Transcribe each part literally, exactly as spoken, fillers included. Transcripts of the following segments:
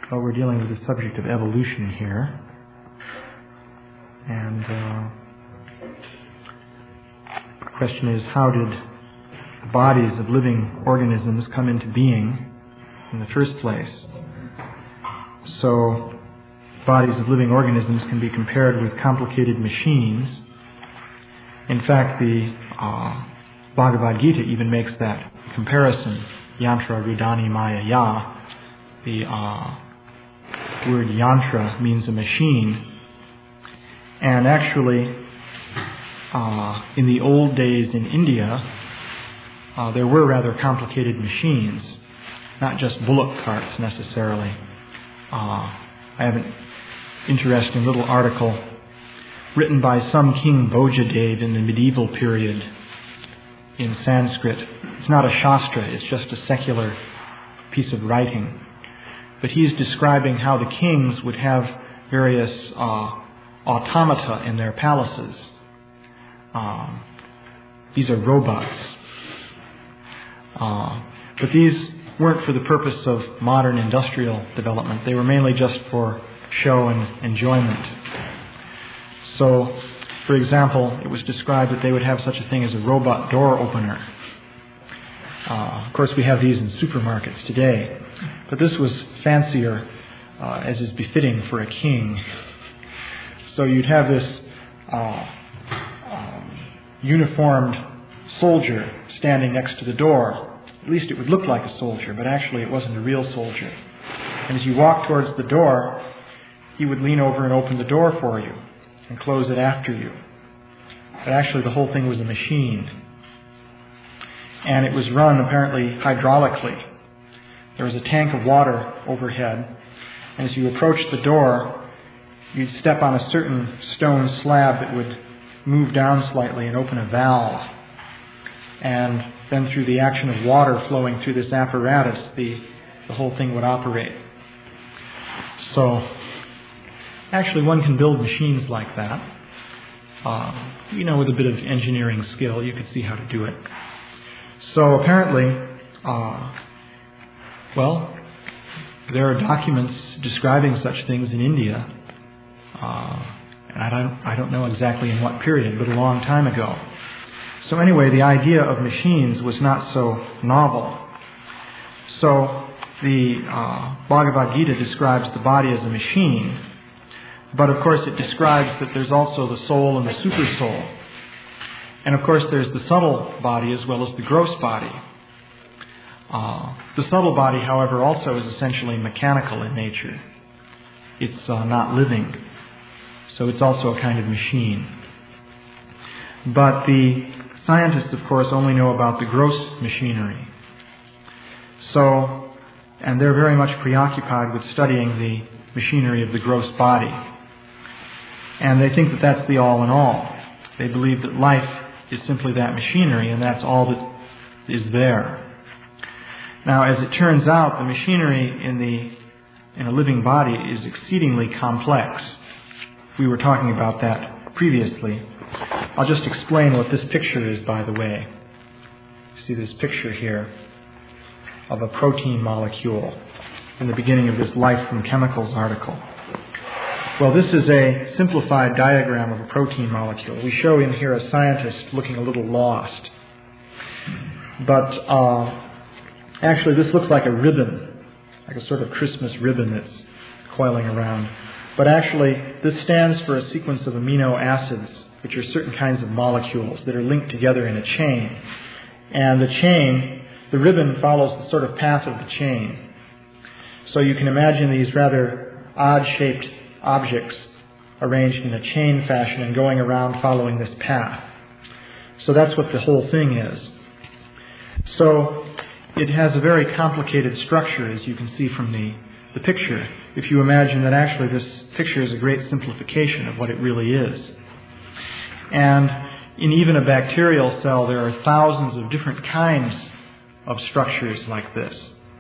Well, we're dealing with the subject of evolution here. And uh, the question is, how did the bodies of living organisms come into being in the first place? So, bodies of living organisms can be compared with complicated machines. In fact, the uh, Bhagavad Gita even makes that comparison. Yantra Rudani Maya Ya. The uh, word yantra means a machine. And actually, uh, in the old days in India, uh, there were rather complicated machines, not just bullock carts necessarily. Uh, I have an interesting little article written by some King Bojadev in the medieval period in Sanskrit. It's not a Shastra, it's just a secular piece of writing. But he's describing how the kings would have various uh, automata in their palaces. Um, these are robots. Uh, but these weren't for the purpose of modern industrial development. They were mainly just for show and enjoyment. So, for example, it was described that they would have such a thing as a robot door opener. Uh, of course, we have these in supermarkets today. But this was fancier, uh, as is befitting for a king. So you'd have this uh, um, uniformed soldier standing next to the door. At least it would look like a soldier, but actually it wasn't a real soldier. And as you walk towards the door, he would lean over and open the door for you and close it after you. But actually the whole thing was a machine. And it was run apparently hydraulically. There was a tank of water overhead, and as you approached the door, you'd step on a certain stone slab that would move down slightly and open a valve. And then through the action of water flowing through this apparatus, the, the whole thing would operate. So, actually one can build machines like that. Uh, you know, with a bit of engineering skill, you could see how to do it. So apparently, uh, well, there are documents describing such things in India, uh, and I don't, I don't know exactly in what period, but a long time ago. So anyway, the idea of machines was not so novel. So the uh, Bhagavad Gita describes the body as a machine, but of course it describes that there's also the soul and the super soul. And of course there's the subtle body as well as the gross body. Uh, the subtle body, however, also is essentially mechanical in nature. It's uh, not living. So it's also a kind of machine. But the scientists, of course, only know about the gross machinery. So, and they're very much preoccupied with studying the machinery of the gross body. And they think that that's the all in all. They believe that life is simply that machinery, and that's all that is there. Now, as it turns out, the machinery in the in a living body is exceedingly complex. We were talking about that previously. I'll just explain what this picture is, by the way. You see this picture here of a protein molecule in the beginning of this Life from Chemicals article. Well, this is a simplified diagram of a protein molecule. We show in here a scientist looking a little lost. But uh, actually this looks like a ribbon, like a sort of Christmas ribbon that's coiling around. But actually this stands for a sequence of amino acids, which are certain kinds of molecules that are linked together in a chain. And the chain, the ribbon follows the sort of path of the chain. So you can imagine these rather odd-shaped objects arranged in a chain fashion and going around following this path. So that's what the whole thing is. So it has a very complicated structure, as you can see from the, the picture, if you imagine that actually this picture is a great simplification of what it really is. And in even a bacterial cell, there are thousands of different kinds of structures like this.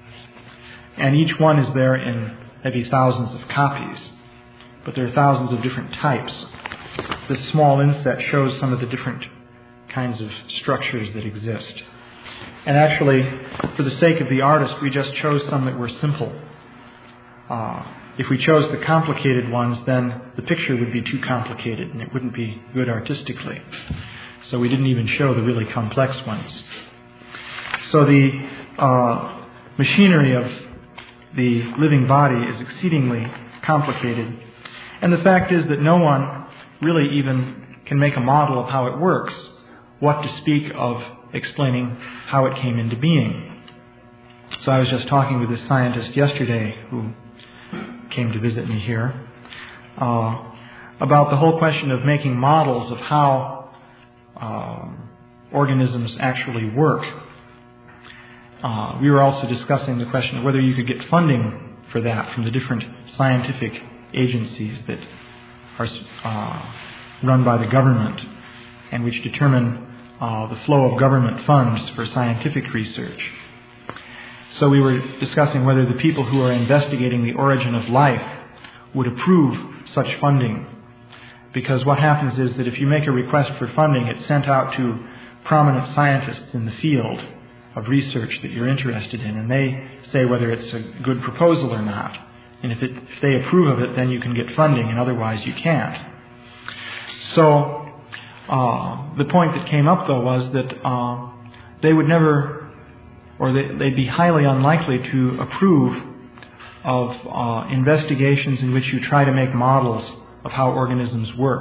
And each one is there in maybe thousands of copies. But there are thousands of different types. This small inset shows some of the different kinds of structures that exist. And actually, for the sake of the artist, we just chose some that were simple. uh, if we chose the complicated ones, then the picture would be too complicated and it wouldn't be good artistically. So we didn't even show the really complex ones. So the uh, machinery of the living body is exceedingly complicated. And the fact is that no one really even can make a model of how it works, what to speak of explaining how it came into being. So I was just talking with this scientist yesterday who came to visit me here uh, about the whole question of making models of how uh, organisms actually work. Uh, we were also discussing the question of whether you could get funding for that from the different scientific agencies that are uh, run by the government and which determine uh, the flow of government funds for scientific research. So we were discussing whether the people who are investigating the origin of life would approve such funding. Because what happens is that if you make a request for funding, it's sent out to prominent scientists in the field of research that you're interested in, and they say whether it's a good proposal or not. And if, it, if they approve of it, then you can get funding, and otherwise you can't. So uh, the point that came up, though, was that uh, they would never, or they, they'd be highly unlikely to approve of uh, investigations in which you try to make models of how organisms work.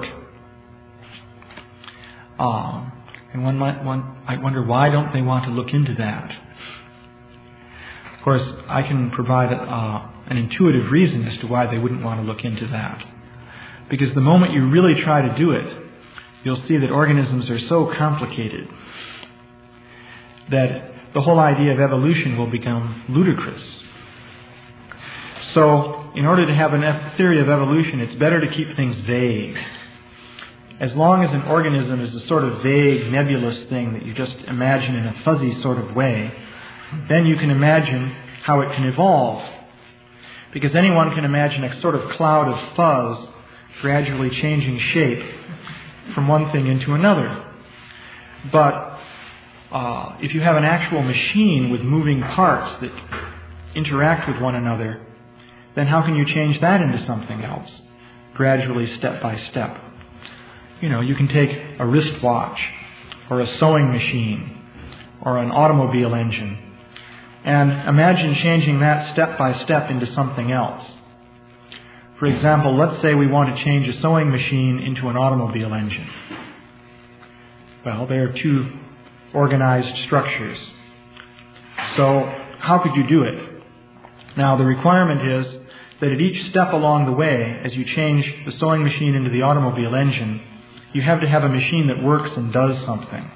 Uh, and one might, one, I wonder, why don't they want to look into that? Of course, I can provide a, uh, an intuitive reason as to why they wouldn't want to look into that. Because the moment you really try to do it, you'll see that organisms are so complicated that the whole idea of evolution will become ludicrous. So, in order to have a theory of evolution, it's better to keep things vague. As long as an organism is a sort of vague, nebulous thing that you just imagine in a fuzzy sort of way, then you can imagine how it can evolve. Because anyone can imagine a sort of cloud of fuzz gradually changing shape from one thing into another. But uh, if you have an actual machine with moving parts that interact with one another, then how can you change that into something else, gradually, step by step? You know, you can take a wristwatch or a sewing machine or an automobile engine and imagine changing that step by step into something else. For example, let's say we want to change a sewing machine into an automobile engine. Well, they are two organized structures. So how could you do it? Now, the requirement is that at each step along the way, as you change the sewing machine into the automobile engine, you have to have a machine that works and does something.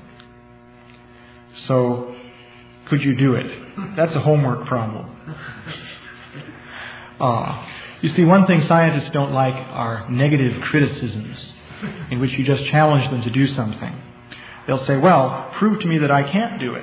So, could you do it? That's a homework problem. Uh, you see, one thing scientists don't like are negative criticisms in which you just challenge them to do something. They'll say, well, prove to me that I can't do it.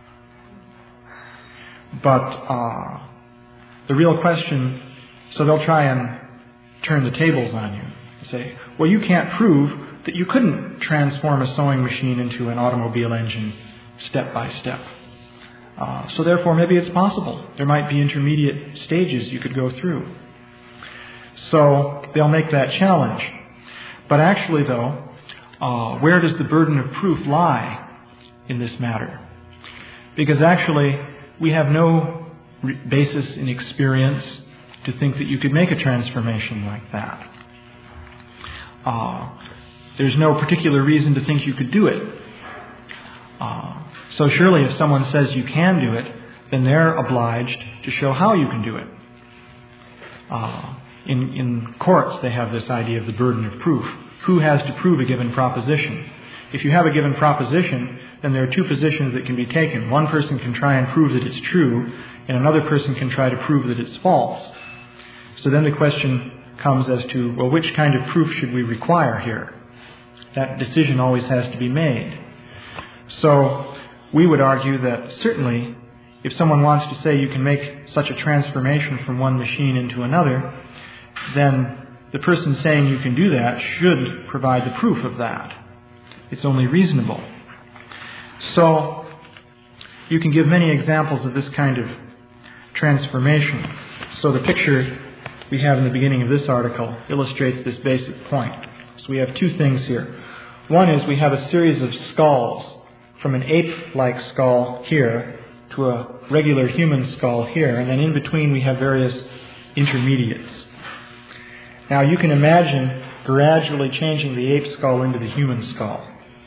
But uh, the real question, so they'll try and turn the tables on you. They say, well, you can't prove that you couldn't transform a sewing machine into an automobile engine step by step. Uh, so therefore, maybe it's possible. There might be intermediate stages you could go through. So they'll make that challenge. But actually, though, uh, where does the burden of proof lie in this matter? Because actually, we have no re- basis in experience to think that you could make a transformation like that. Uh, there's no particular reason to think you could do it. Uh, so surely if someone says you can do it, then they're obliged to show how you can do it. Uh, in, in courts, they have this idea of the burden of proof. Who has to prove a given proposition? If you have a given proposition, then there are two positions that can be taken. One person can try and prove that it's true, and another person can try to prove that it's false. So then the question comes as to, well, which kind of proof should we require here? That decision always has to be made. So we would argue that certainly if someone wants to say you can make such a transformation from one machine into another, then the person saying you can do that should provide the proof of that. It's only reasonable. So you can give many examples of this kind of transformation. So the picture we have in the beginning of this article illustrates this basic point. So we have two things here. One is we have a series of skulls, from an ape-like skull here to a regular human skull here, and then in between we have various intermediates. Now you can imagine gradually changing the ape skull into the human skull.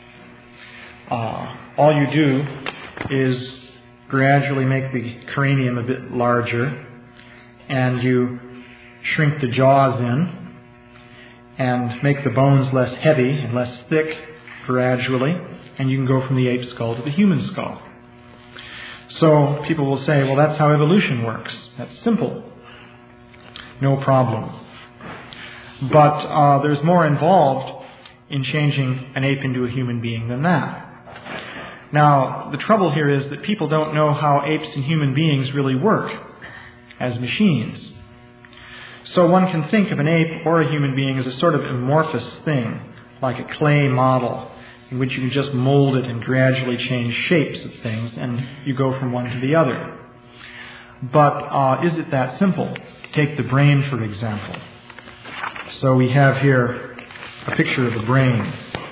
Uh, all you do is gradually make the cranium a bit larger, and you shrink the jaws in and make the bones less heavy and less thick gradually, and you can go from the ape skull to the human skull. So people will say, well, that's how evolution works. That's simple. No problem. But uh, there's more involved in changing an ape into a human being than that. Now, the trouble here is that people don't know how apes and human beings really work as machines. So one can think of an ape or a human being as a sort of amorphous thing, like a clay model, in which you can just mold it and gradually change shapes of things, and you go from one to the other. But uh, is it that simple? Take the brain, for example. So we have here a picture of the brain.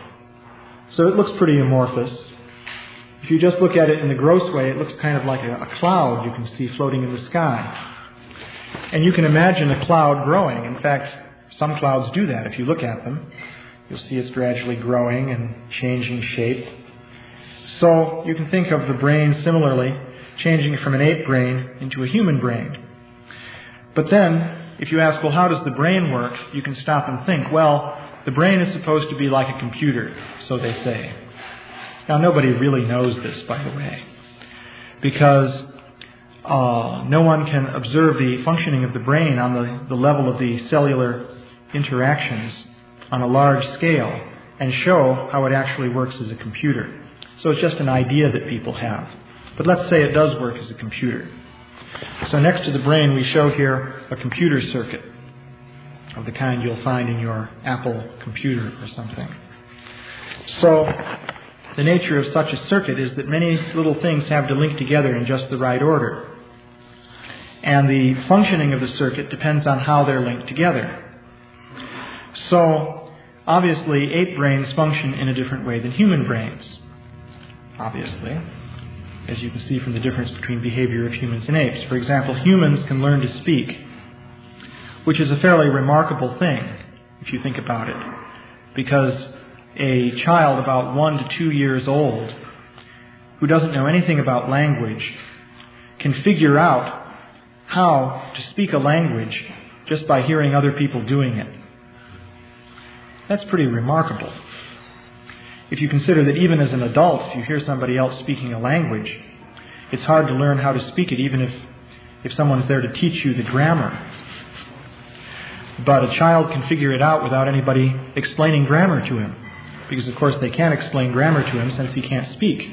So it looks pretty amorphous. If you just look at it in the gross way, it looks kind of like a, a cloud you can see floating in the sky. And you can imagine a cloud growing. In fact, some clouds do that. If you look at them, you'll see it's gradually growing and changing shape. So you can think of the brain similarly, changing from an ape brain into a human brain. But then, if you ask, well, how does the brain work? You can stop and think, well, the brain is supposed to be like a computer, so they say. Now, nobody really knows this, by the way, because uh, no one can observe the functioning of the brain on the, the level of the cellular interactions on a large scale and show how it actually works as a computer. So it's just an idea that people have. But let's say it does work as a computer. So next to the brain we show here a computer circuit of the kind you'll find in your Apple computer or something. So the nature of such a circuit is that many little things have to link together in just the right order. And the functioning of the circuit depends on how they're linked together. So, obviously, ape brains function in a different way than human brains. Obviously, as you can see from the difference between behavior of humans and apes. For example, humans can learn to speak, which is a fairly remarkable thing, if you think about it. Because a child about one to two years old who doesn't know anything about language can figure out how to speak a language just by hearing other people doing it. That's pretty remarkable. If you consider that even as an adult, if you hear somebody else speaking a language, it's hard to learn how to speak it, even if, if someone's there to teach you the grammar. But a child can figure it out without anybody explaining grammar to him. Because, of course, they can't explain grammar to him since he can't speak.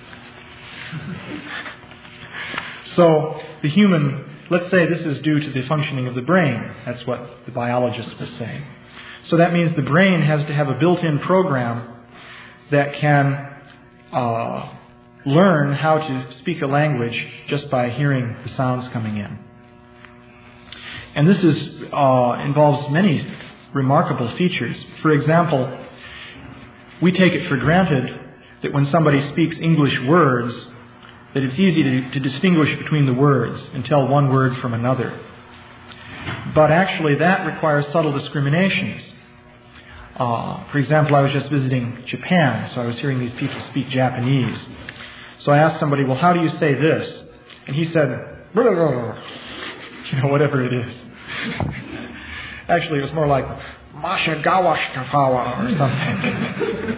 So, the human, let's say this is due to the functioning of the brain. That's what the biologist was saying. So that means the brain has to have a built-in program that can uh, learn how to speak a language just by hearing the sounds coming in. And this is uh, involves many remarkable features. For example, we take it for granted that when somebody speaks English words, that it's easy to, to distinguish between the words and tell one word from another. But actually that requires subtle discriminations. Uh, for example, I was just visiting Japan, so I was hearing these people speak Japanese. So I asked somebody, well, how do you say this? And he said, blah, blah, blah. You know, whatever it is. Actually, it was more like Mashagawashkafawa or something.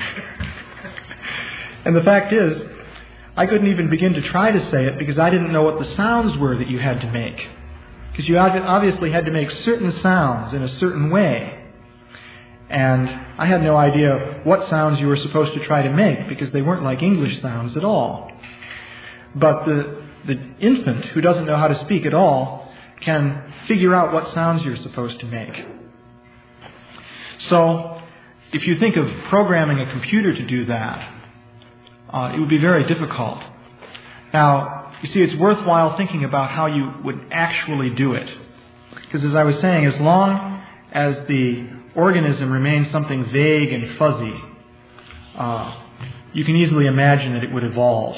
And the fact is, I couldn't even begin to try to say it because I didn't know what the sounds were that you had to make. Because you obviously had to make certain sounds in a certain way. And I had no idea what sounds you were supposed to try to make because they weren't like English sounds at all. But the, the infant who doesn't know how to speak at all can figure out what sounds you're supposed to make. So, if you think of programming a computer to do that, uh, it would be very difficult. Now, you see, it's worthwhile thinking about how you would actually do it. Because as I was saying, as long as the organism remains something vague and fuzzy, uh, you can easily imagine that it would evolve.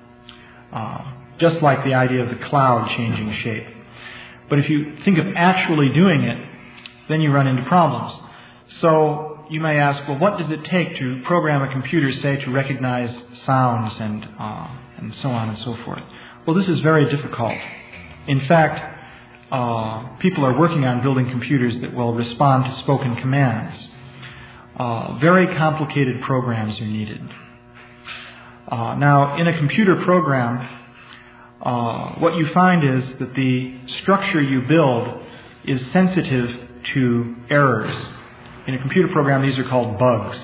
Uh, just like the idea of the cloud changing shape. But if you think of actually doing it, then you run into problems. So you may ask, well, what does it take to program a computer, say, to recognize sounds and uh, and so on and so forth? Well, this is very difficult. In fact, uh, people are working on building computers that will respond to spoken commands. Uh, very complicated programs are needed. Uh, now, in a computer program, uh, what you find is that the structure you build is sensitive to errors. In a computer program, these are called bugs.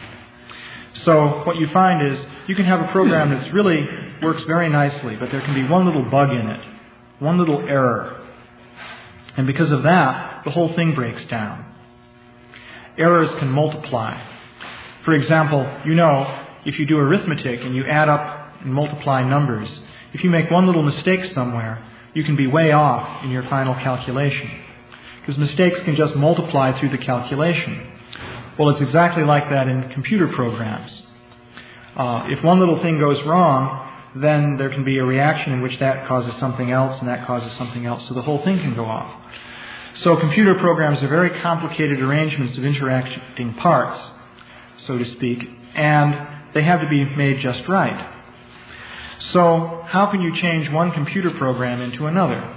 So what you find is you can have a program that really works very nicely, but there can be one little bug in it, one little error. And because of that, the whole thing breaks down. Errors can multiply. For example, you know, if you do arithmetic and you add up and multiply numbers, if you make one little mistake somewhere, you can be way off in your final calculation. Because mistakes can just multiply through the calculation. Well, it's exactly like that in computer programs. Uh, if one little thing goes wrong, then there can be a reaction in which that causes something else and that causes something else, so the whole thing can go off. So computer programs are very complicated arrangements of interacting parts, so to speak, and they have to be made just right. So how can you change one computer program into another?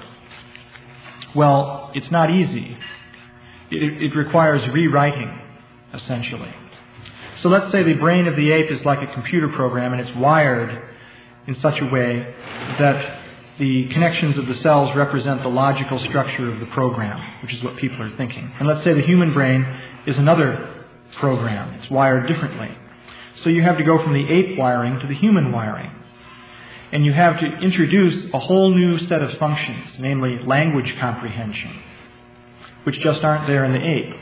Well, it's not easy. It, it requires rewriting, essentially. So let's say the brain of the ape is like a computer program and it's wired in such a way that the connections of the cells represent the logical structure of the program, which is what people are thinking. And let's say the human brain is another program. It's wired differently. So you have to go from the ape wiring to the human wiring. And you have to introduce a whole new set of functions, namely language comprehension, which just aren't there in the ape.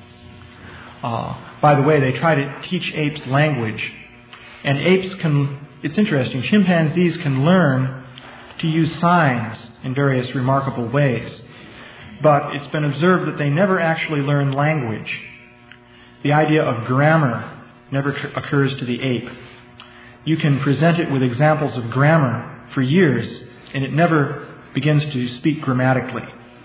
Uh, by the way, they try to teach apes language. And apes can, it's interesting, chimpanzees can learn to use signs in various remarkable ways. But it's been observed that they never actually learn language. The idea of grammar never occurs to the ape. You can present it with examples of grammar for years, and it never begins to speak grammatically.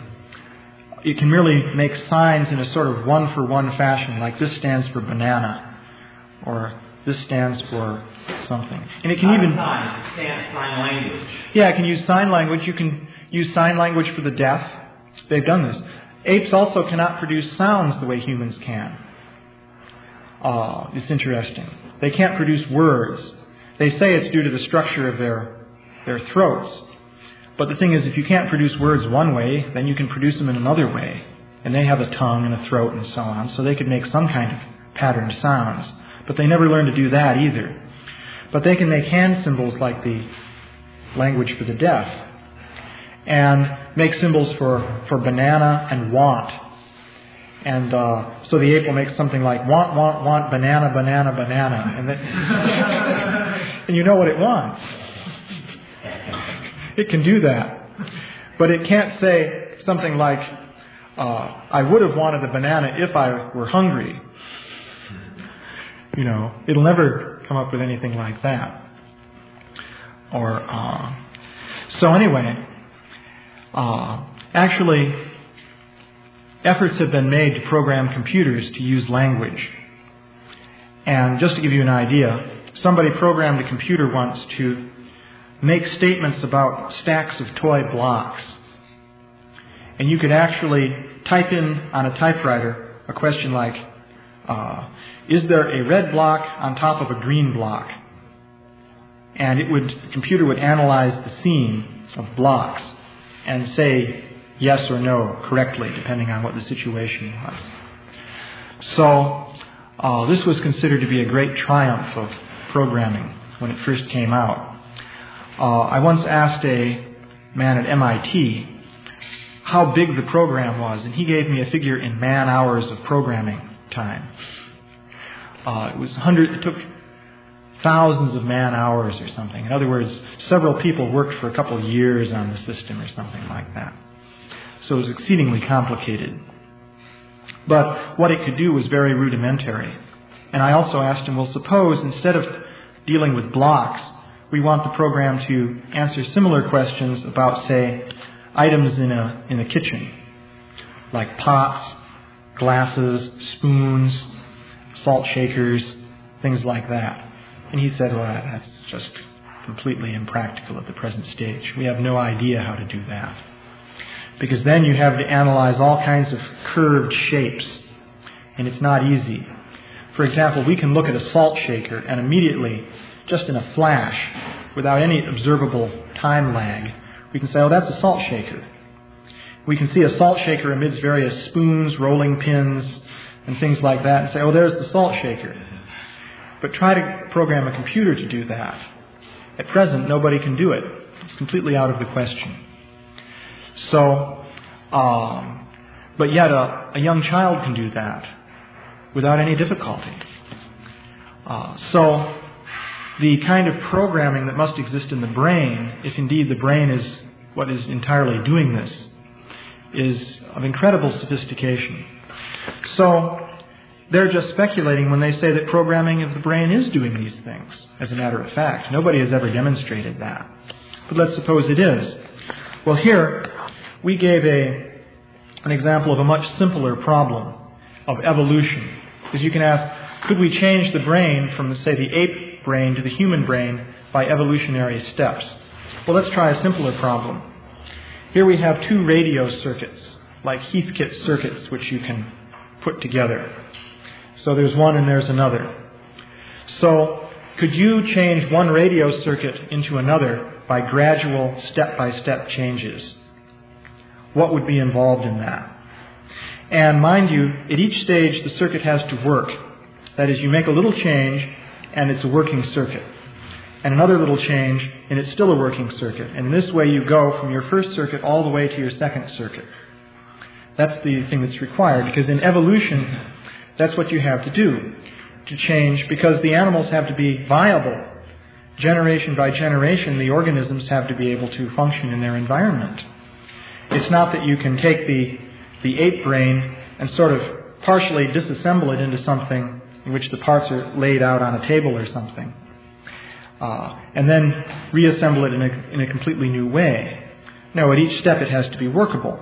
It can merely make signs in a sort of one-for-one fashion, like this stands for banana, or this stands for something. And it can Not even... sign, it stands sign language. Yeah, it can use sign language. You can use sign language for the deaf. They've done this. Apes also cannot produce sounds the way humans can. Uh, it's interesting. They can't produce words. They say it's due to the structure of their their throats. But the thing is, if you can't produce words one way, then you can produce them in another way. And they have a tongue and a throat and so on, so they could make some kind of patterned sounds. But they never learned to do that either. But they can make hand symbols like the language for the deaf. And make symbols for, for banana and want. And uh, so the ape will make something like want, want, want, banana, banana, banana. And, then and you know what it wants. It can do that. But it can't say something like, uh, I would have wanted a banana if I were hungry. You know, it'll never come up with anything like that. Or, uh, so anyway, uh, actually, efforts have been made to program computers to use language. And just to give you an idea, somebody programmed a computer once to make statements about stacks of toy blocks. And you could actually type in on a typewriter a question like, uh, is there a red block on top of a green block? And it would, the computer would analyze the scene of blocks and say yes or no correctly, depending on what the situation was. So uh, this was considered to be a great triumph of programming when it first came out. Uh, I once asked a man at M I T how big the program was, and he gave me a figure in man-hours of programming time. Uh, it was hundred. It took thousands of man-hours or something. In other words, several people worked for a couple of years on the system or something like that. So it was exceedingly complicated. But what it could do was very rudimentary. And I also asked him, well, suppose instead of dealing with blocks, we want the program to answer similar questions about, say, items in a in a kitchen, like pots, glasses, spoons, salt shakers, things like that. And he said, well, that's just completely impractical at the present stage. We have no idea how to do that. Because then you have to analyze all kinds of curved shapes, and it's not easy. For example, we can look at a salt shaker and immediately, just in a flash, without any observable time lag, we can say, oh, that's a salt shaker. We can see a salt shaker amidst various spoons, rolling pins, and things like that, and say, oh, there's the salt shaker. But try to program a computer to do that. At present, nobody can do it. It's completely out of the question. So, um, but yet a, a young child can do that without any difficulty. Uh, so, the kind of programming that must exist in the brain, if indeed the brain is what is entirely doing this, is of incredible sophistication. So, they're just speculating when they say that programming of the brain is doing these things, as a matter of fact. Nobody has ever demonstrated that. But let's suppose it is. Well, here, we gave a an example of a much simpler problem of evolution. Because you can ask, could we change the brain from, say, the ape brain to the human brain by evolutionary steps? Well, let's try a simpler problem. Here we have two radio circuits, like Heathkit circuits, which you can put together. So there's one and there's another. So could you change one radio circuit into another by gradual step-by-step changes? What would be involved in that? And mind you, at each stage the circuit has to work. That is, you make a little change and it's a working circuit. And another little change and it's still a working circuit. And in this way you go from your first circuit all the way to your second circuit. That's the thing that's required, because in evolution, that's what you have to do, to change, because the animals have to be viable. Generation by generation, the organisms have to be able to function in their environment. It's not that you can take the, the ape brain and sort of partially disassemble it into something in which the parts are laid out on a table or something, uh, and then reassemble it in a, in a completely new way. No, at each step it has to be workable.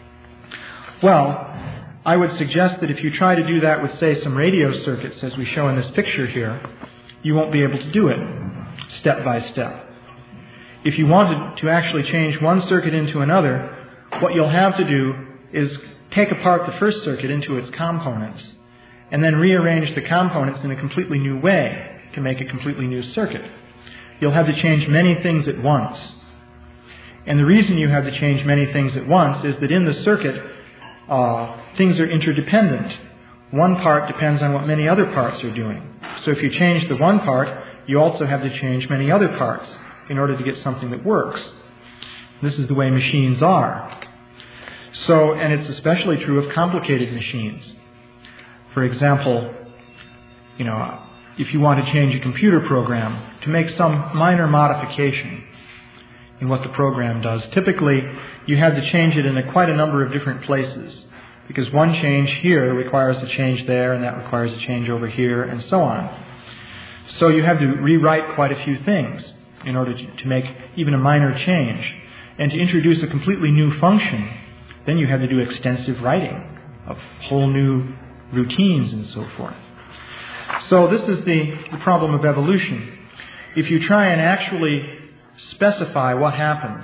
Well, I would suggest that if you try to do that with, say, some radio circuits, as we show in this picture here, you won't be able to do it step by step. If you wanted to actually change one circuit into another, what you'll have to do is take apart the first circuit into its components and then rearrange the components in a completely new way to make a completely new circuit. You'll have to change many things at once. And the reason you have to change many things at once is that in the circuit, uh, things are interdependent. One part depends on what many other parts are doing. So if you change the one part, you also have to change many other parts in order to get something that works. This is the way machines are. So, and it's especially true of complicated machines. For example, you know, if you want to change a computer program to make some minor modification in what the program does, typically you have to change it in a, quite a number of different places, because one change here requires a change there, and that requires a change over here, and so on. So you have to rewrite quite a few things in order to, to make even a minor change. And to introduce a completely new function, then you have to do extensive writing of whole new routines and so forth. So this is the, the problem of evolution. If you try and actually specify what happens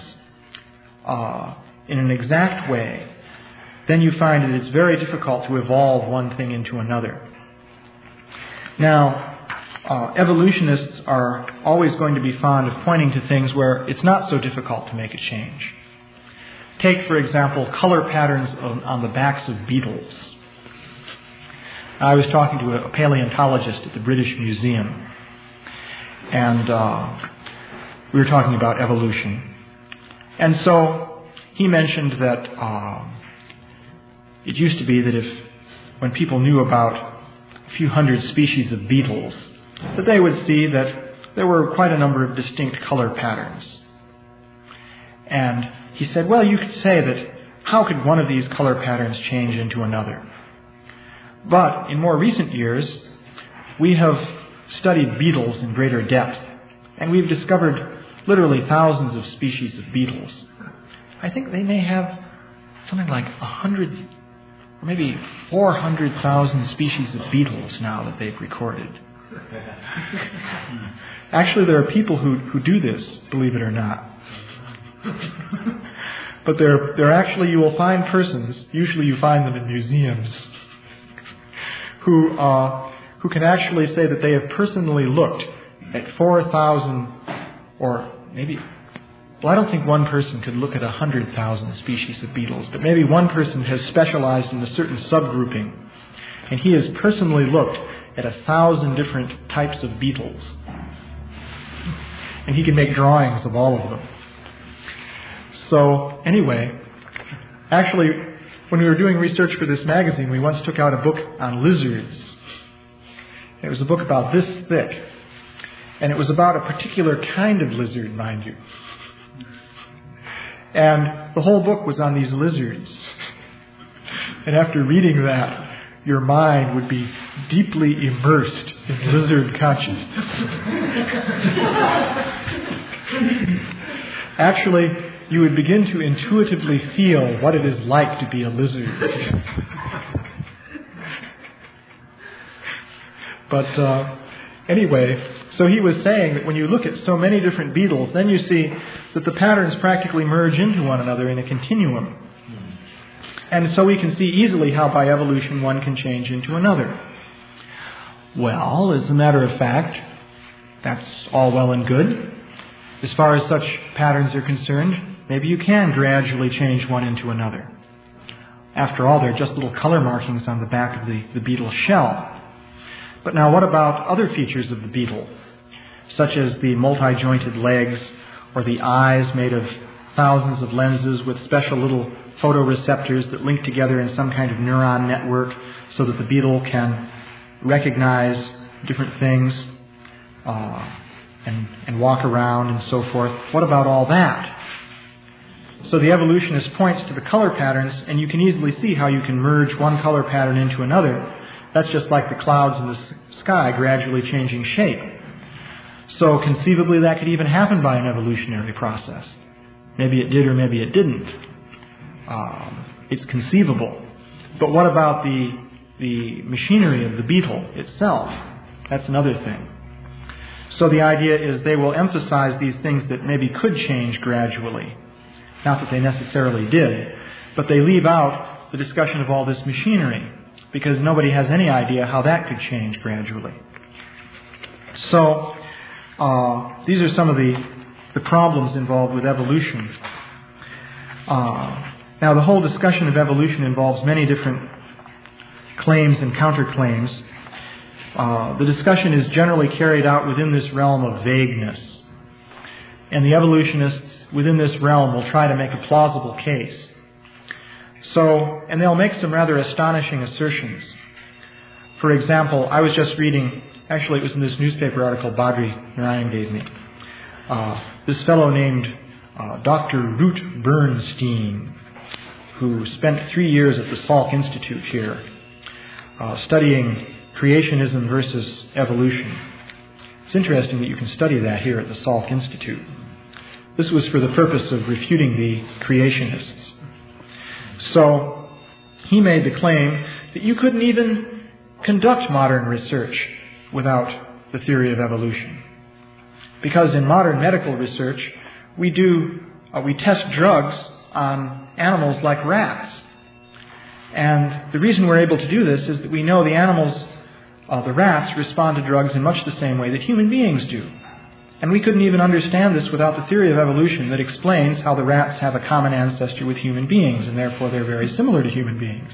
uh, in an exact way, then you find that it's very difficult to evolve one thing into another. Now, uh, evolutionists are always going to be fond of pointing to things where it's not so difficult to make a change. Take, for example, color patterns on, on the backs of beetles. I was talking to a paleontologist at the British Museum, and uh, we were talking about evolution. And so he mentioned that uh, it used to be that if, when people knew about a few hundred species of beetles, that they would see that there were quite a number of distinct color patterns. And he said, well, you could say that how could one of these color patterns change into another? But in more recent years, we have studied beetles in greater depth, and we've discovered literally thousands of species of beetles. I think they may have something like a hundred, or maybe four hundred thousand species of beetles now that they've recorded. Actually, there are people who, who do this, believe it or not. But there, there actually, you will find persons, usually you find them in museums, who uh, who can actually say that they have personally looked at four thousand, or maybe, well, I don't think one person could look at one hundred thousand species of beetles, but maybe one person has specialized in a certain subgrouping, and he has personally looked at a thousand different types of beetles. And he can make drawings of all of them. So, anyway, actually, when we were doing research for this magazine, we once took out a book on lizards. It was a book about this thick. And it was about a particular kind of lizard, mind you. And the whole book was on these lizards. And after reading that, your mind would be deeply immersed in lizard consciousness. Actually, you would begin to intuitively feel what it is like to be a lizard. But uh, anyway, so he was saying that when you look at so many different beetles, then you see that the patterns practically merge into one another in a continuum. And so we can see easily how by evolution one can change into another. Well, as a matter of fact, that's all well and good. As far as such patterns are concerned, maybe you can gradually change one into another. After all, they're just little color markings on the back of the, the beetle's shell. But now what about other features of the beetle, such as the multi-jointed legs or the eyes made of thousands of lenses with special little photoreceptors that link together in some kind of neuron network so that the beetle can recognize different things uh, and, and walk around and so forth. What about all that? So the evolutionist points to the color patterns, and you can easily see how you can merge one color pattern into another. That's just like the clouds in the sky gradually changing shape. So conceivably that could even happen by an evolutionary process. Maybe it did or maybe it didn't. Um, it's conceivable. But what about the the machinery of the beetle itself? That's another thing. So the idea is they will emphasize these things that maybe could change gradually. Not that they necessarily did, but they leave out the discussion of all this machinery because nobody has any idea how that could change gradually. So uh, these are some of the, the problems involved with evolution. Uh, Now, the whole discussion of evolution involves many different claims and counterclaims. Uh, the discussion is generally carried out within this realm of vagueness. And the evolutionists within this realm will try to make a plausible case. So, and they'll make some rather astonishing assertions. For example, I was just reading, actually it was in this newspaper article Badri Narayan gave me. Uh, this fellow named uh, Doctor Ruth Bernstein, who spent three years at the Salk Institute here, uh, studying creationism versus evolution. It's interesting that you can study that here at the Salk Institute. This was for the purpose of refuting the creationists. So, he made the claim that you couldn't even conduct modern research without the theory of evolution. Because in modern medical research, we do, uh, we test drugs on animals like rats. And the reason we're able to do this is that we know the animals, uh, the rats, respond to drugs in much the same way that human beings do. And we couldn't even understand this without the theory of evolution that explains how the rats have a common ancestor with human beings, and therefore they're very similar to human beings.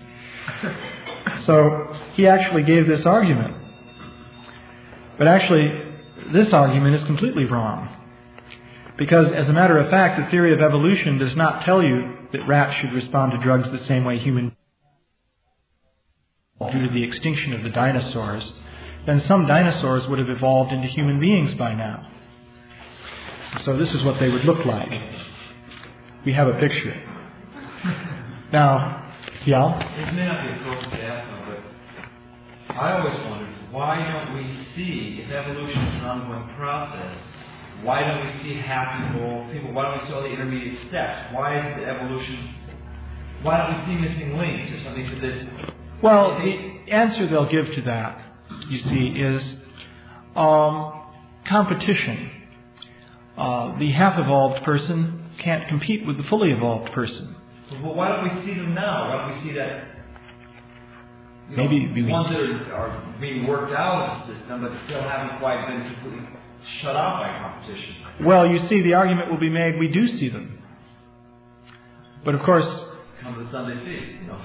So he actually gave this argument. But actually, this argument is completely wrong. Because, as a matter of fact, the theory of evolution does not tell you that rats should respond to drugs the same way human beings due to the extinction of the dinosaurs. Then some dinosaurs would have evolved into human beings by now. So this is what they would look like. We have a picture. Now, yeah? This may not be appropriate to ask them, but I always wondered, why don't we see, if evolution is an ongoing process, why don't we see happy people, people, why don't we see all the intermediate steps? Why is the evolution, why don't we see missing links or something to this? Well, the answer they'll give to that, you see, is um, competition. Uh, the half-evolved person can't compete with the fully evolved person. Well, why don't we see them now? Why don't we see that you know, maybe we ones that are, are being worked out in the system, but still haven't quite been completely shut off by competition? Well, you see, the argument will be made, we do see them. But of course... Come to the Sunday feast, you know.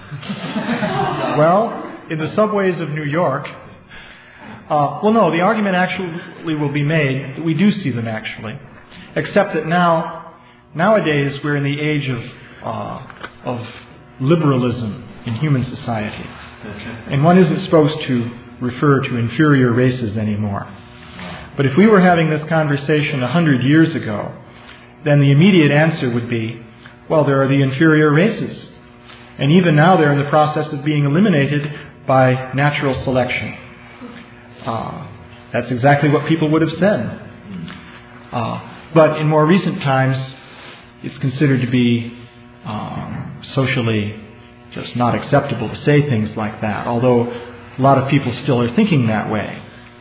Well, in the subways of New York... Uh, well, no, the argument actually will be made that we do see them, actually. Except that now, nowadays, we're in the age of, uh, of liberalism in human society. And one isn't supposed to refer to inferior races anymore. But if we were having this conversation a hundred years ago, then the immediate answer would be, well, there are the inferior races. And even now they're in the process of being eliminated by natural selection. Uh, that's exactly what people would have said. Uh, but in more recent times, it's considered to be um, socially just not acceptable to say things like that, although a lot of people still are thinking that way.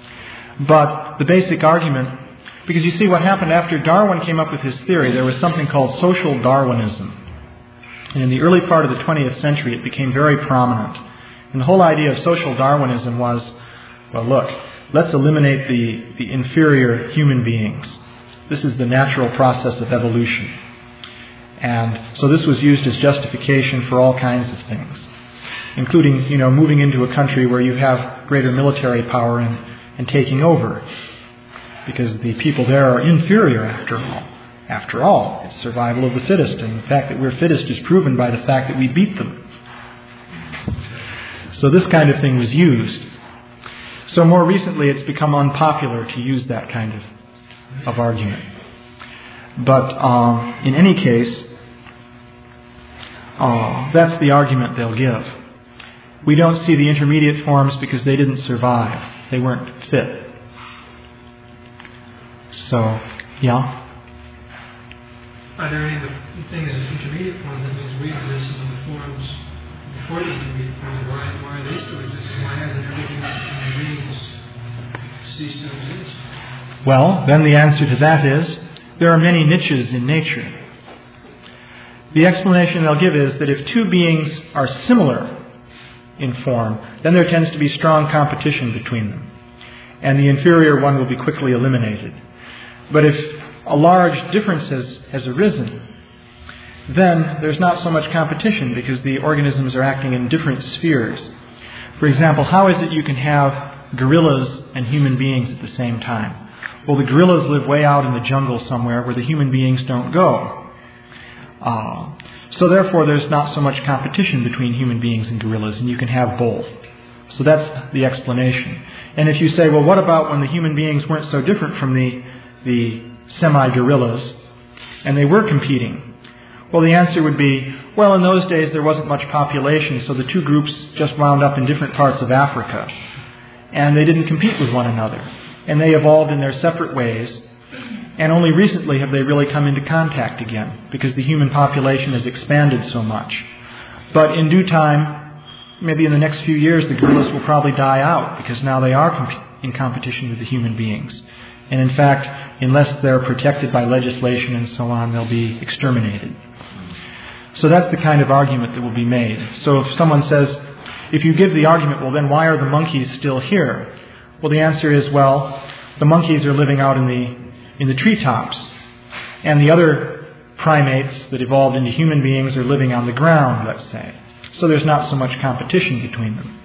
But the basic argument, because you see what happened after Darwin came up with his theory, there was something called social Darwinism. And in the early part of the twentieth century, it became very prominent. And the whole idea of social Darwinism was, well, look, let's eliminate the, the inferior human beings. This is the natural process of evolution. And so this was used as justification for all kinds of things, including, you know, moving into a country where you have greater military power and, and taking over, because the people there are inferior after all. After all, it's survival of the fittest, and the fact that we're fittest is proven by the fact that we beat them. So this kind of thing was used. So more recently it's become unpopular to use that kind of, of argument. But um, in any case, uh, that's the argument they'll give. We don't see the intermediate forms because they didn't survive. They weren't fit. So, yeah? Are there any of the things as intermediate forms that means we exist in the forms before the intermediate forms? Why, why are they still existing? Why hasn't everything in the beings ceased to exist? Well, then the answer to that is, there are many niches in nature. The explanation they'll give is that if two beings are similar in form, then there tends to be strong competition between them, and the inferior one will be quickly eliminated. But if a large difference has, has arisen, then there's not so much competition because the organisms are acting in different spheres. For example, how is it you can have gorillas and human beings at the same time? Well, the gorillas live way out in the jungle somewhere where the human beings don't go. Uh, so therefore, there's not so much competition between human beings and gorillas, and you can have both. So that's the explanation. And if you say, well, what about when the human beings weren't so different from the, the semi-gorillas, and they were competing? Well, the answer would be, well, in those days there wasn't much population, so the two groups just wound up in different parts of Africa. And they didn't compete with one another. And they evolved in their separate ways. And only recently have they really come into contact again, because the human population has expanded so much. But in due time, maybe in the next few years, the gorillas will probably die out, because now they are comp- in competition with the human beings. And in fact, unless they're protected by legislation and so on, they'll be exterminated. So that's the kind of argument that will be made. So if someone says, if you give the argument, well then why are the monkeys still here? Well, the answer is, well, the monkeys are living out in the in the treetops, and the other primates that evolved into human beings are living on the ground, let's say. So there's not so much competition between them.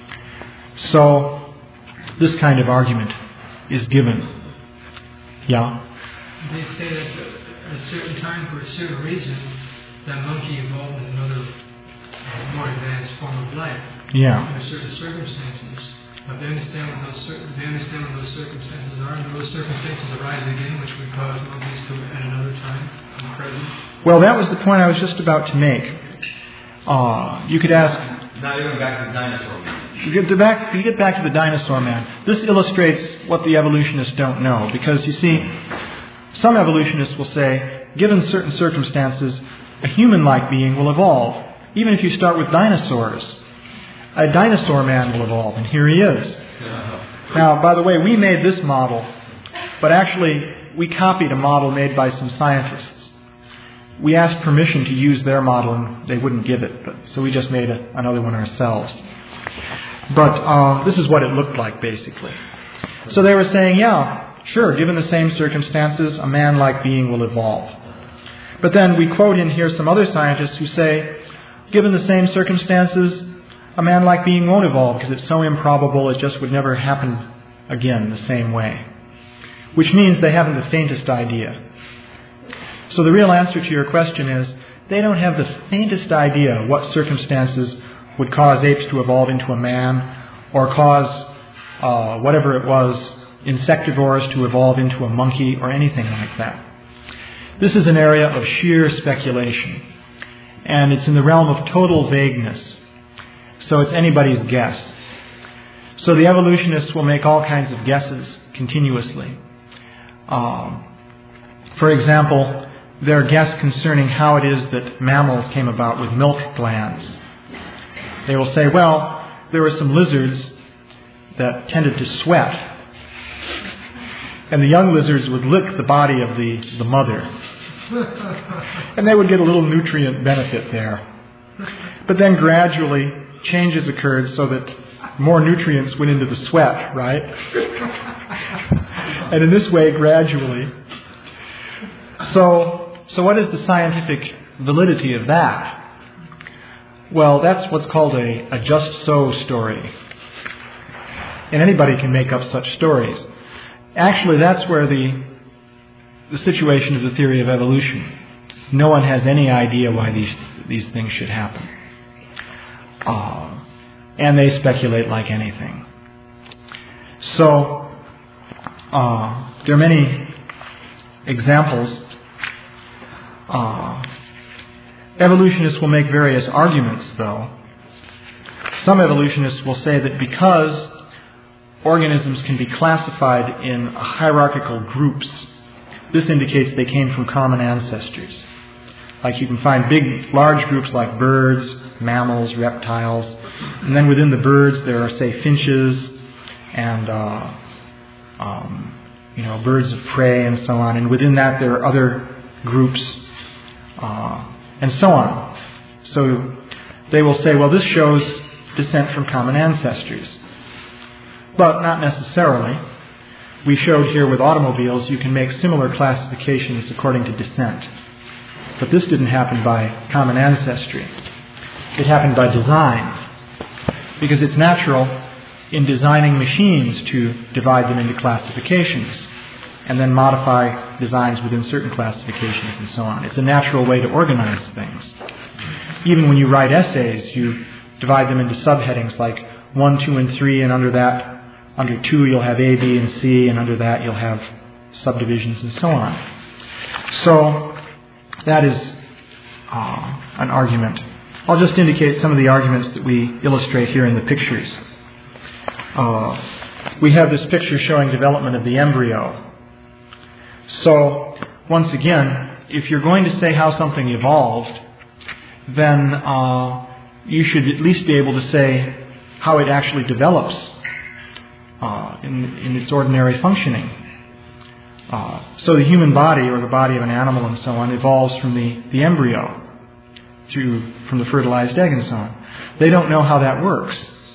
So this kind of argument is given. Yeah? They say that at a certain time, for a certain reason, that monkey evolved in another uh, more advanced form of life. Yeah. Under certain circumstances. But they understand what those certain, they understand what those circumstances are, and those circumstances arise again, which would cause monkeys to at another time in the present. Well, that was the point I was just about to make. Uh, you could ask. Now you're going back to the dinosaur man. You get, to back, you get back to the dinosaur man. This illustrates what the evolutionists don't know. Because you see, some evolutionists will say, given certain circumstances, a human-like being will evolve. Even if you start with dinosaurs, a dinosaur man will evolve. And here he is. Now, by the way, we made this model, but actually we copied a model made by some scientists. We asked permission to use their model, and they wouldn't give it. But, so we just made a, another one ourselves. But uh, this is what it looked like, basically. So they were saying, yeah, sure, given the same circumstances, a man-like being will evolve. But then we quote in here some other scientists who say, given the same circumstances, a man-like being won't evolve because it's so improbable it just would never happen again the same way. Which means they haven't the faintest idea. So the real answer to your question is, they don't have the faintest idea what circumstances would cause apes to evolve into a man, or cause uh, whatever it was, insectivores to evolve into a monkey, or anything like that. This is an area of sheer speculation, and it's in the realm of total vagueness. So it's anybody's guess. So the evolutionists will make all kinds of guesses continuously. Um, for example, their guess concerning how it is that mammals came about with milk glands. They will say, well, there were some lizards that tended to sweat, and the young lizards would lick the body of the, the mother, and they would get a little nutrient benefit there. But then gradually changes occurred so that more nutrients went into the sweat, right? And in this way, gradually. So, so what is the scientific validity of that? Well, that's what's called a, a just so story. And anybody can make up such stories. Actually, that's where the, the situation of the theory of evolution. No one has any idea why these, these things should happen. Uh, and they speculate like anything. So, uh, there are many examples. Uh, evolutionists will make various arguments, though. Some evolutionists will say that because organisms can be classified in hierarchical groups, this indicates they came from common ancestors. Like you can find big, large groups like birds, mammals, reptiles, and then within the birds there are, say, finches and uh, um, you know, birds of prey and so on. And within that there are other groups uh, and so on. So they will say, well, this shows descent from common ancestors. But not necessarily. We showed here with automobiles you can make similar classifications according to descent. But this didn't happen by common ancestry. It happened by design. Because it's natural in designing machines to divide them into classifications and then modify designs within certain classifications and so on. It's a natural way to organize things. Even when you write essays, you divide them into subheadings like one, two, and three, and under that Under two, you'll have A, B, and C, and under that, you'll have subdivisions and so on. So, that is uh, an argument. I'll just indicate some of the arguments that we illustrate here in the pictures. Uh, we have this picture showing development of the embryo. So, once again, if you're going to say how something evolved, then uh, you should at least be able to say how it actually develops. Uh, in, in its ordinary functioning. Uh, so the human body, or the body of an animal and so on, evolves from the, the embryo, through from the fertilized egg and so on. They don't know how that works.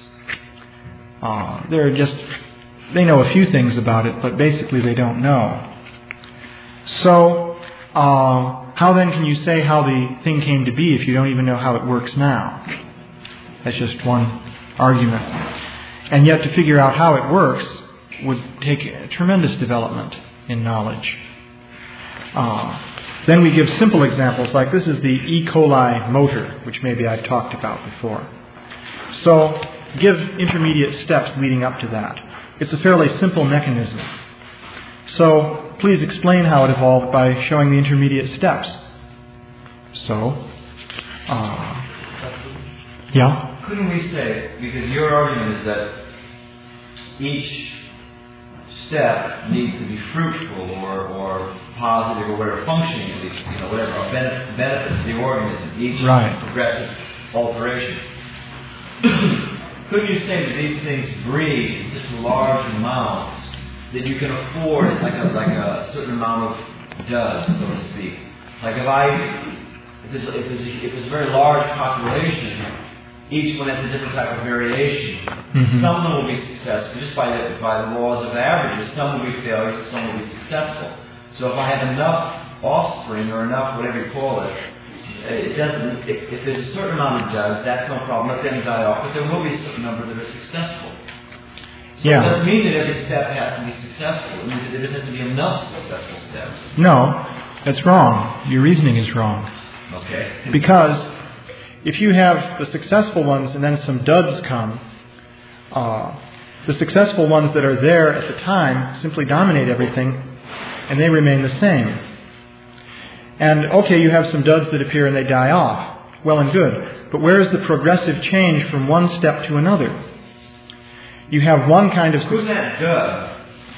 Uh, they're just, they know a few things about it, but basically they don't know. So, uh, how then can you say how the thing came to be if you don't even know how it works now? That's just one argument. And yet to figure out how it works would take a tremendous development in knowledge. Uh, then we give simple examples, like this is the E. coli motor, which maybe I've talked about before. So give intermediate steps leading up to that. It's a fairly simple mechanism. So please explain how it evolved by showing the intermediate steps. So, uh, Yeah? Couldn't we say, because your argument is that each step needs to be fruitful or, or positive or whatever, functioning at least, you know, whatever, or benefit, benefits the organism, each right. progressive alteration. Couldn't you say that these things breed in such large amounts that you can afford like a, like a certain amount of does, so to speak? Like if I, if there's, if there's, a, if there's a very large population, each one has a different type of variation. Mm-hmm. Some of them will be successful just by the, by the laws of averages. Some will be failures, some will be successful. So if I have enough offspring or enough whatever you call it, it doesn't. If, if there's a certain amount of duds, that's no problem. Let them die off. But there will be a certain number that are successful. So yeah. It doesn't mean that every step has to be successful. It means that there just has to be enough successful steps. No, that's wrong. Your reasoning is wrong. Okay. Because if you have the successful ones and then some duds come, uh, the successful ones that are there at the time simply dominate everything and they remain the same. And okay, you have some duds that appear and they die off. Well and good. But where is the progressive change from one step to another? You have one kind of... Who's that dud?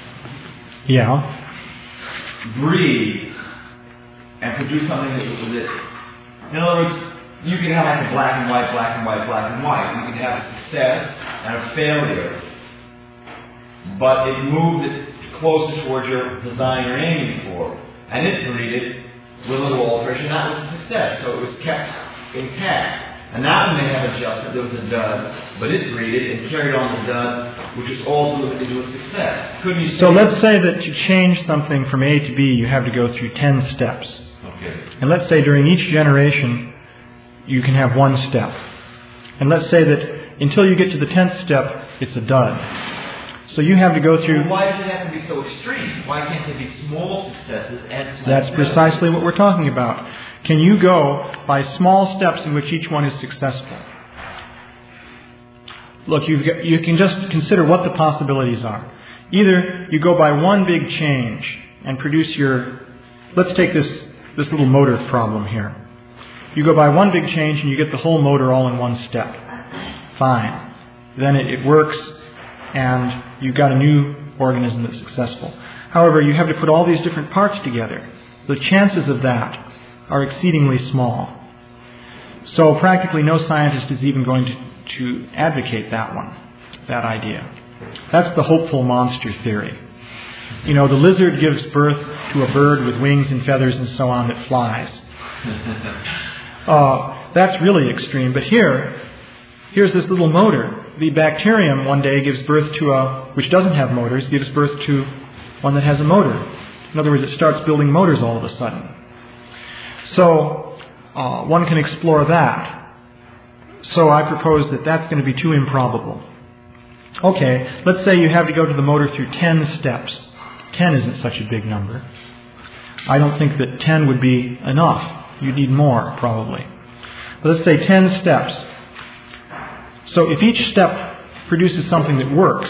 Yeah. Breed and produce something that... that in other words... You can have like a black and white, black and white, black and white. You can have a success and a failure. But it moved it closer towards your design you're aiming for. And it breeded with a little alteration. That was a success. So it was kept intact. And that one may have adjusted. There was a dud. But it breeded and carried on the dud, which was ultimately into a success. Couldn't you say So let's say that to change something from A to B, you have to go through ten steps. Okay. And let's say during each generation, you can have one step. And let's say that until you get to the tenth step, it's a dud. So you have to go through... Well, why does it have to be so extreme? Why can't there be small successes and small That's failures? precisely what we're talking about. Can you go by small steps in which each one is successful? Look, you've got, you can just consider what the possibilities are. Either you go by one big change and produce your... Let's take this, this little motor problem here. You go by one big change and you get the whole motor all in one step. Fine. Then it, it works and you've got a new organism that's successful. However, you have to put all these different parts together. The chances of that are exceedingly small. So practically no scientist is even going to, to advocate that one, that idea. That's the hopeful monster theory. You know, the lizard gives birth to a bird with wings and feathers and so on that flies. Uh, that's really extreme. But here, here's this little motor. The bacterium one day gives birth to a, which doesn't have motors, gives birth to one that has a motor. In other words, it starts building motors all of a sudden. So, uh, one can explore that. So I propose that that's going to be too improbable. Okay, let's say you have to go to the motor through ten steps. ten isn't such a big number. I don't think that ten would be enough. You need more, probably. But let's say ten steps. So if each step produces something that works,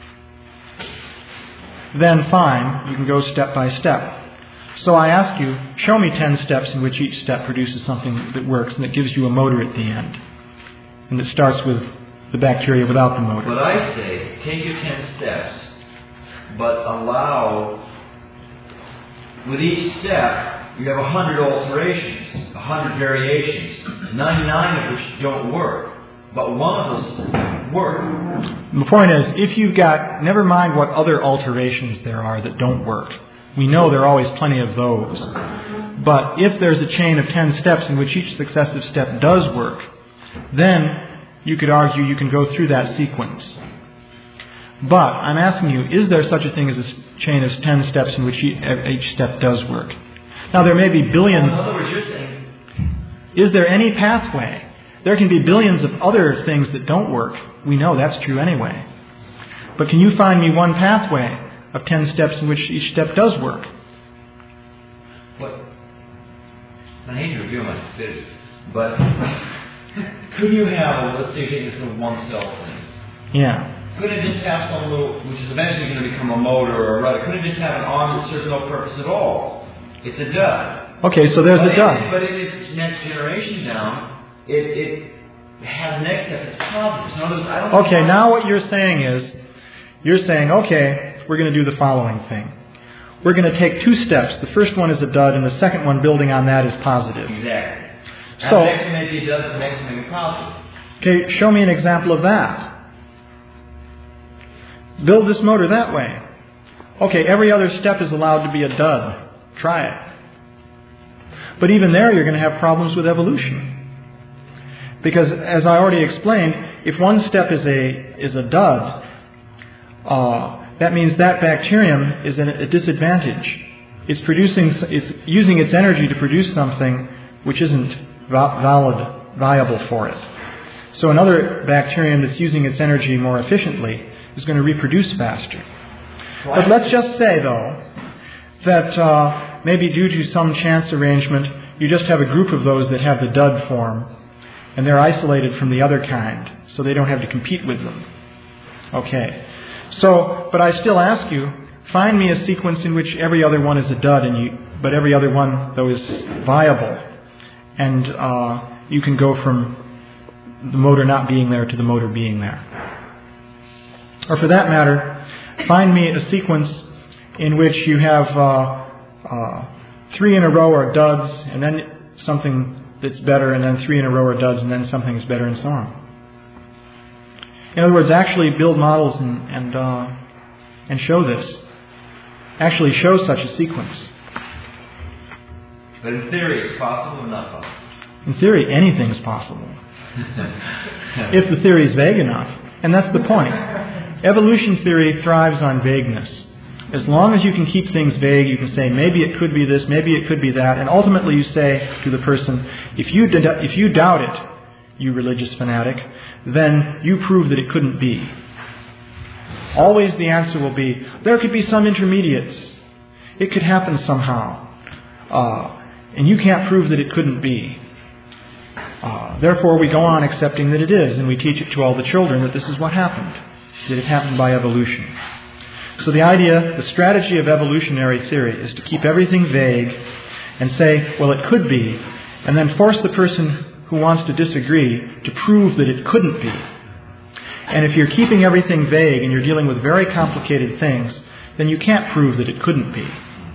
then fine, you can go step by step. So I ask you, show me ten steps in which each step produces something that works and that gives you a motor at the end. And that starts with the bacteria without the motor. But I say, take your ten steps, but allow, with each step, you have a hundred alterations, a hundred variations, ninety-nine of which don't work, but one of those work. The point is, if you've got, never mind what other alterations there are that don't work. We know there are always plenty of those. But if there's a chain of ten steps in which each successive step does work, then you could argue you can go through that sequence. But I'm asking you, is there such a thing as a chain of ten steps in which each step does work? Now, there may be billions. In other words, you're saying... Is there any pathway? There can be billions of other things that don't work. We know that's true anyway. But can you find me one pathway of ten steps in which each step does work? What? I hate to reveal my stupidity, but could you have, let's say you take this little one cell thing. Yeah. Could it just have some little, which is eventually going to become a motor or a rudder, could it just have an arm that serves no purpose at all? It's a dud. Okay, so there's but a dud. It, but in its next generation down, it, it have the next step that's positive. So in other words, I don't Okay, now what you're saying is, you're saying, okay, we're going to do the following thing. We're going to take two steps. The first one is a dud, and the second one, building on that, is positive. Exactly. So, the next one may be a dud, the next one may be positive. Okay, show me an example of that. Build this motor that way. Okay, every other step is allowed to be a dud. Try it. But even there, you're going to have problems with evolution. Because, as I already explained, if one step is a is a dud, uh, that means that bacterium is in a disadvantage. It's producing, it's using its energy to produce something which isn't valid, viable for it. So another bacterium that's using its energy more efficiently is going to reproduce faster. But let's just say, though, that uh, maybe due to some chance arrangement, you just have a group of those that have the dud form, and they're isolated from the other kind, so they don't have to compete with them. Okay. So, but I still ask you, find me a sequence in which every other one is a dud, and you, but every other one, though, is viable. And uh, you can go from the motor not being there to the motor being there. Or for that matter, find me a sequence in which you have uh, uh, three in a row are duds, and then something that's better, and then three in a row are duds, and then something is better, and so on. In other words, actually build models and and, uh, and show this. Actually show such a sequence. But in theory, it's possible or not possible? In theory, anything's possible. If the theory is vague enough. And that's the point. Evolution theory thrives on vagueness. As long as you can keep things vague, you can say, maybe it could be this, maybe it could be that, and ultimately you say to the person, if you, if you doubt it, you religious fanatic, then you prove that it couldn't be. Always the answer will be, there could be some intermediates. It could happen somehow. Uh, and you can't prove that it couldn't be. Uh, therefore, we go on accepting that it is, and we teach it to all the children that this is what happened, that it happened by evolution. So the idea, the strategy of evolutionary theory is to keep everything vague and say, well, it could be, and then force the person who wants to disagree to prove that it couldn't be. And if you're keeping everything vague and you're dealing with very complicated things, then you can't prove that it couldn't be.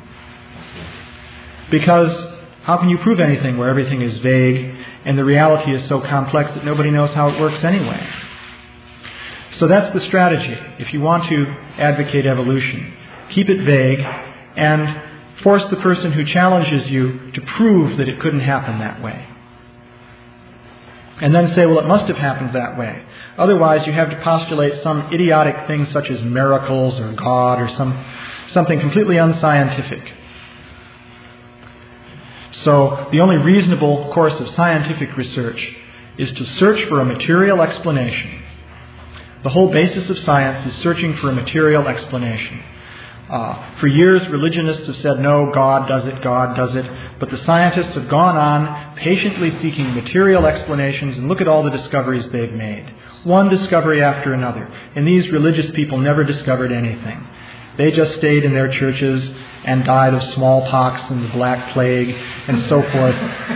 Because how can you prove anything where everything is vague and the reality is so complex that nobody knows how it works anyway? So that's the strategy. If you want to advocate evolution, keep it vague and force the person who challenges you to prove that it couldn't happen that way. And then say, well, it must have happened that way. Otherwise, you have to postulate some idiotic thing such as miracles or God or some something completely unscientific. So the only reasonable course of scientific research is to search for a material explanation. The whole basis of science is searching for a material explanation. Uh, for years, religionists have said, no, God does it, God does it. But the scientists have gone on patiently seeking material explanations, and look at all the discoveries they've made. One discovery after another. And these religious people never discovered anything. They just stayed in their churches and died of smallpox and the Black Plague and so forth.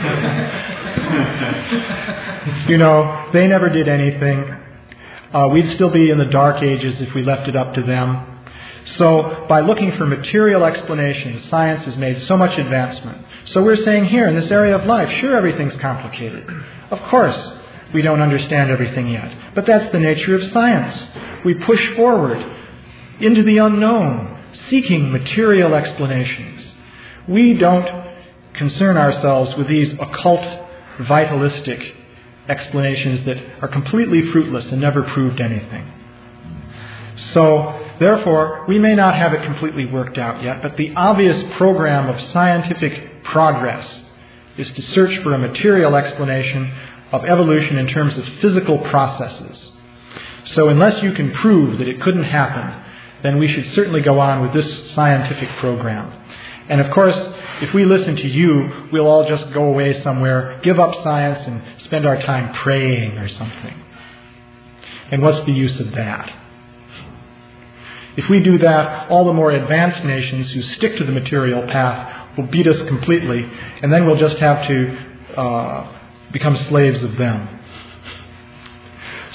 You know, they never did anything. Uh, we'd still be in the Dark Ages if we left it up to them. So, by looking for material explanations, science has made so much advancement. So we're saying here, in this area of life, sure, everything's complicated. Of course, we don't understand everything yet. But that's the nature of science. We push forward into the unknown, seeking material explanations. We don't concern ourselves with these occult, vitalistic explanations that are completely fruitless and never proved anything. So, therefore, we may not have it completely worked out yet, but the obvious program of scientific progress is to search for a material explanation of evolution in terms of physical processes. So unless you can prove that it couldn't happen, then we should certainly go on with this scientific program. And of course, if we listen to you, we'll all just go away somewhere, give up science, and spend our time praying or something. And what's the use of that? If we do that, all the more advanced nations who stick to the material path will beat us completely, and then we'll just have to uh, become slaves of them.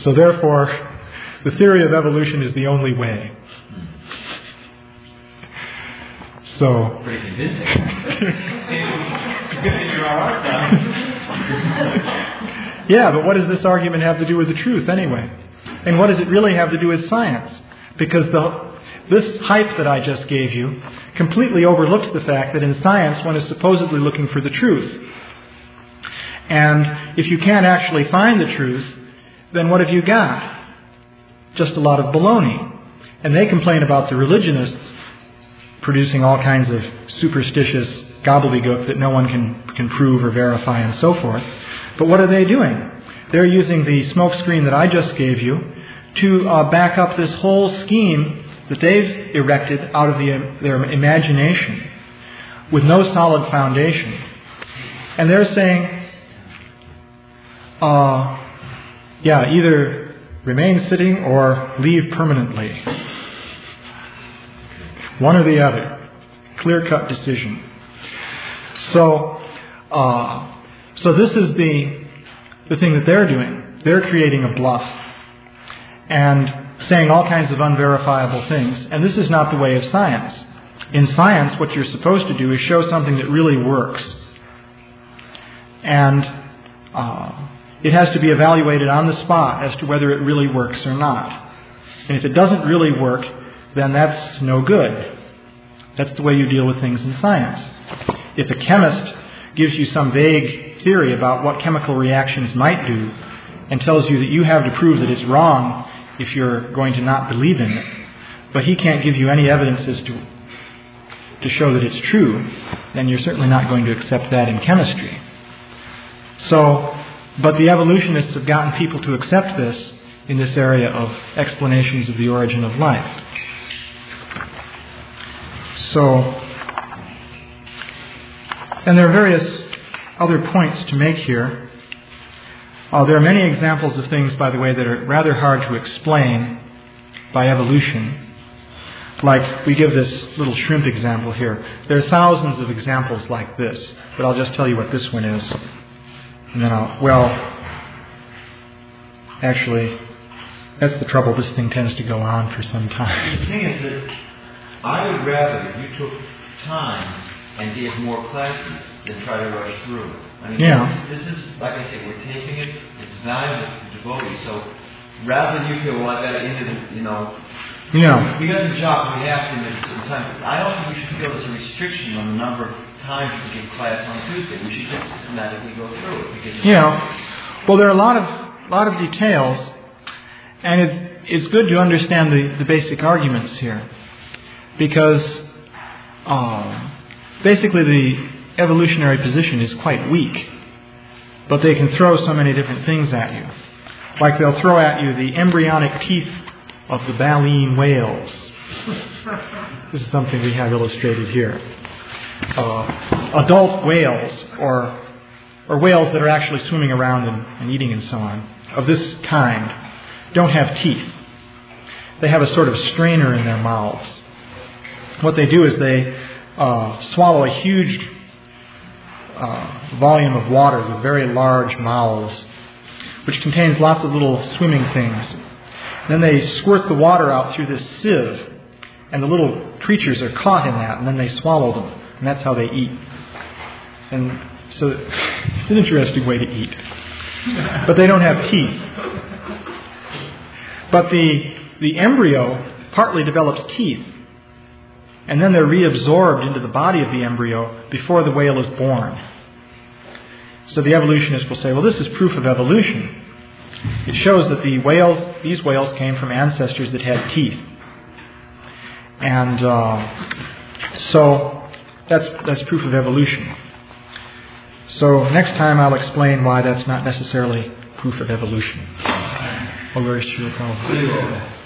So therefore, the theory of evolution is the only way. So, pretty convincing. You're all right now. Yeah, but what does this argument have to do with the truth anyway? And what does it really have to do with science? Because the, this hype that I just gave you completely overlooks the fact that in science one is supposedly looking for the truth. And if you can't actually find the truth, then what have you got? Just a lot of baloney. And they complain about the religionists producing all kinds of superstitious gobbledygook that no one can, can prove or verify and so forth. But what are they doing? They're using the smokescreen that I just gave you to uh, back up this whole scheme that they've erected out of the, their imagination with no solid foundation. And they're saying, uh, yeah, either remain sitting or leave permanently. One or the other. Clear-cut decision. So, uh, so this is the the thing that they're doing. They're creating a bluff and saying all kinds of unverifiable things. And this is not the way of science. In science, what you're supposed to do is show something that really works. And uh, it has to be evaluated on the spot as to whether it really works or not. And if it doesn't really work, then that's no good. That's the way you deal with things in science. If a chemist gives you some vague theory about what chemical reactions might do and tells you that you have to prove that it's wrong if you're going to not believe in it, but he can't give you any evidence as to to show that it's true, then you're certainly not going to accept that in chemistry. So, but the evolutionists have gotten people to accept this in this area of explanations of the origin of life. So, and there are various other points to make here. Uh, there are many examples of things, by the way, that are rather hard to explain by evolution. Like, we give this little shrimp example here. There are thousands of examples like this, but I'll just tell you what this one is. And then I'll, well, actually, that's the trouble. This thing tends to go on for some time. The thing is that I would rather if you took time and gave more classes than try to rush through it. I mean, yeah. this, this is, like I say, we're taping it. It's valuable to devotees. So rather than you feel, well, I got to end it, you know, yeah. we got the job, we have to in a certain time. I don't think we should feel there's a restriction on the number of times you can give class on Tuesday. We should just systematically go through it. Because yeah. Well, there are a lot of lot of details, and it's it's good to understand the, the basic arguments here, because um, basically the evolutionary position is quite weak, but they can throw so many different things at you. Like they'll throw at you the embryonic teeth of the baleen whales. This is something we have illustrated here. Uh, adult whales, or or whales that are actually swimming around and, and eating and so on, of this kind, don't have teeth. They have a sort of strainer in their mouths. What they do is they uh, swallow a huge uh, volume of water with very large mouths, which contains lots of little swimming things. Then they squirt the water out through this sieve, and the little creatures are caught in that, and then they swallow them, and that's how they eat. And so it's an interesting way to eat. But they don't have teeth. But the the embryo partly develops teeth, and then they're reabsorbed into the body of the embryo before the whale is born. So the evolutionist will say, well, this is proof of evolution. It shows that the whales, these whales came from ancestors that had teeth. And uh, so that's that's proof of evolution. So next time I'll explain why that's not necessarily proof of evolution. Oh, where's Chiricahua?